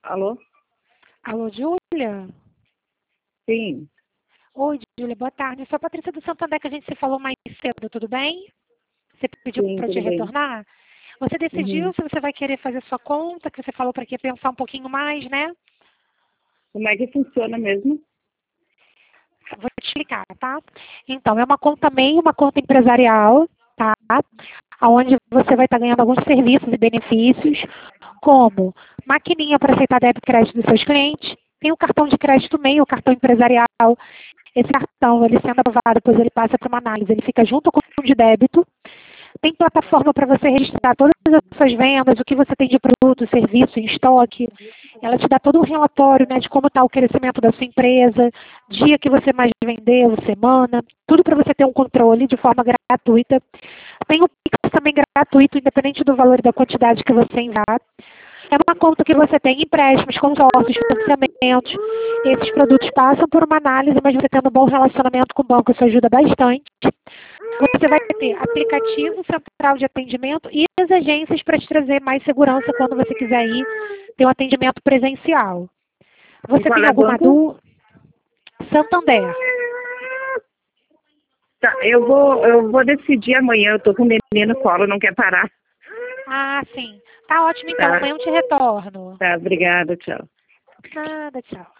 Alô? Alô, Júlia? Sim. Oi, Júlia, boa tarde. Eu sou a Patrícia do Santander, que a gente se falou mais cedo, tudo bem? Você pediu Sim, para eu te tudo bem. retornar? Você decidiu Uhum. se você vai querer fazer sua conta, que você falou para que pensar um pouquinho mais, né? Como é que funciona mesmo? Vou te explicar, tá? Então, é uma conta MEI, uma conta empresarial, tá? Onde você vai estar ganhando alguns serviços e benefícios, como maquininha para aceitar débito e crédito dos seus clientes, tem o cartão de crédito MEI, o cartão empresarial. Esse cartão, ele sendo aprovado, depois ele passa para uma análise, ele fica junto com o de débito. Tem plataforma para você registrar todas as suas vendas, o que você tem de produto, serviço em estoque. Ela te dá todo um relatório, né, de como está o crescimento da sua empresa, dia que você mais vendeu, semana, tudo para você ter um controle de forma gratuita. Tem o Pix também gratuito, independente do valor e da quantidade que você enviar. É uma conta que você tem empréstimos, consórcios, financiamentos. Esses produtos passam por uma análise, mas você tendo um bom relacionamento com o banco, isso ajuda bastante. Você vai ter aplicativo central de atendimento e as agências para te trazer mais segurança quando você quiser ir ter um atendimento presencial. E Você qual tem é o alguma banco? dúvida? Santander. Tá, eu vou decidir amanhã. Eu tô com o menino no colo, não quer parar. Ah, sim. Tá ótimo, então. Tá, Amanhã eu te retorno. tá, obrigada, tchau. Nada, tchau.